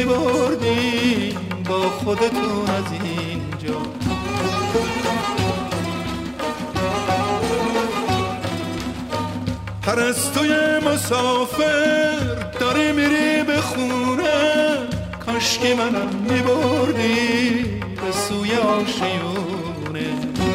میبردی با خودتون از اینجا. پرستوی مسافر داری میری به خونه، کاشکی منم میبردی به سوی آشیونه.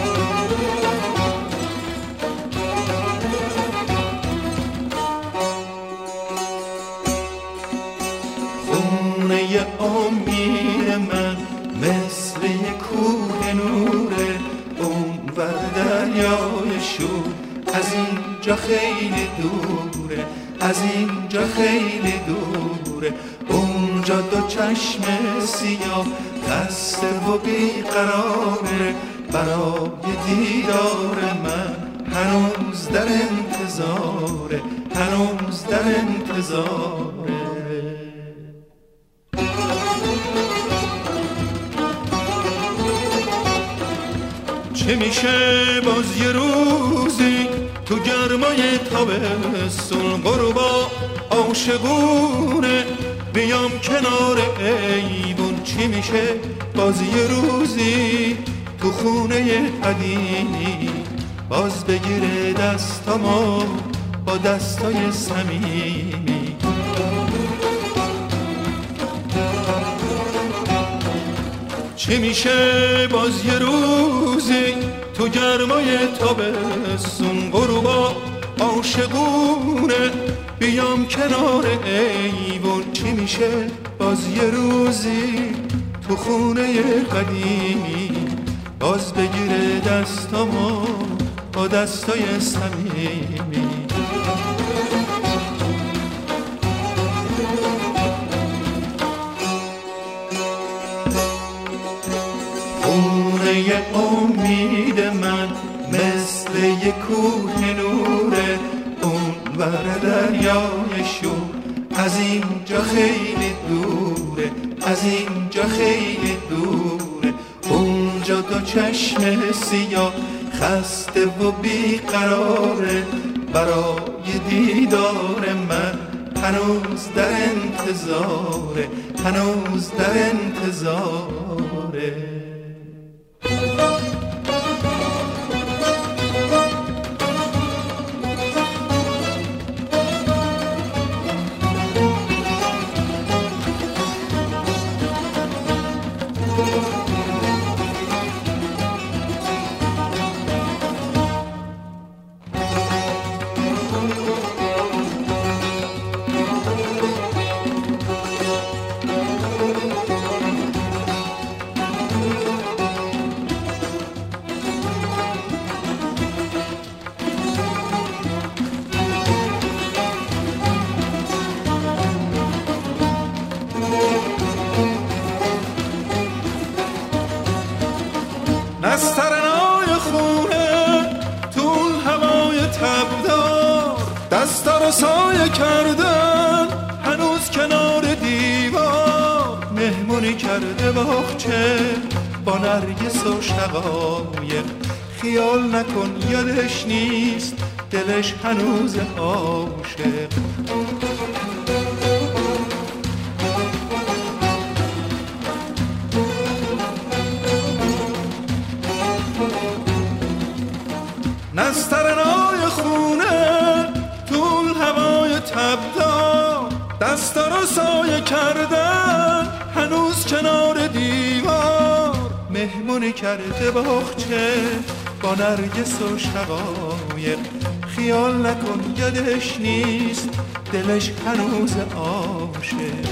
خونه امید من مثل یک کوه نوره، اونور دریای شور از اینجا خیلی دوره، از اینجا خیلی دوره. اونجا دو چشم سیاه خسته و بیقراره، برای دیدار من هنوز در انتظاره، هنوز در انتظاره. چه میشه باز یه روزی تو گرمای تابستون غروبا عاشقونه بیام کنار ایوون؟ چی میشه باز یه روزی تو خونه قدیمی باز بگیره دستامو با دستای صمیمی؟ چی میشه باز یه روزی تو گرمای تابستون غروبا عاشقونه بیام کنار ایوون؟ چی میشه باز یه روزی تو خونه قدیمی باز بگیره دستامو با دستای صمیمی؟ خونه امید من مثل یک کوه نوره، اونور دریای شور از اینجا خیلی دوره، از اینجا خیلی دوره. اونجا دو چشم سیاه خسته و بیقراره، برای دیدار من هنوز در انتظاره، هنوز در انتظاره. نسترنای خونه طول هوای تبدار دستا رو سایه کردن هنوز کنار دیوار. مهمونی کرده باغچه با نرگس و شقایق، خیال نکن یادش نیست دلش هنوز عاشق. نسترنای خونه طول هوای تبدار دستا رو سایه کردن هنوز کنار دیوار. مهمونی کرده باغچه با نرگس و شقایق، خیال نکن یادش نیست دلش هنوز عاشق.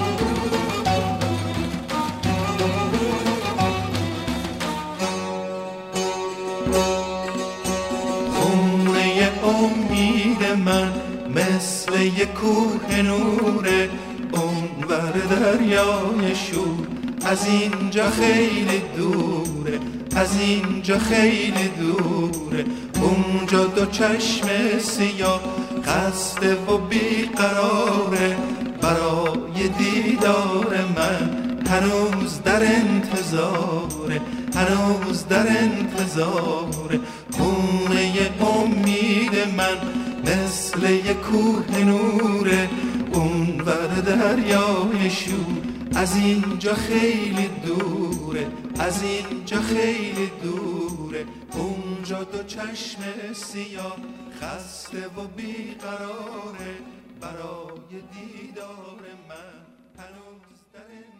امید من مثل یک کوه نوره، اونور دریای شور از اینجا خیلی دوره، از اینجا خیلی دوره. اونجا دو چشم سیاه خسته و بیقراره، برای دیدار من هنوز در انتظاره، هنوز در انتظاره. خونه امید من مثل یک کوه نوره، اونور دریای شور از اینجا خیلی دوره، از اینجا خیلی دوره. اونجا دو چشم سیاه خسته و بیقراره، برای دیدار من هنوز در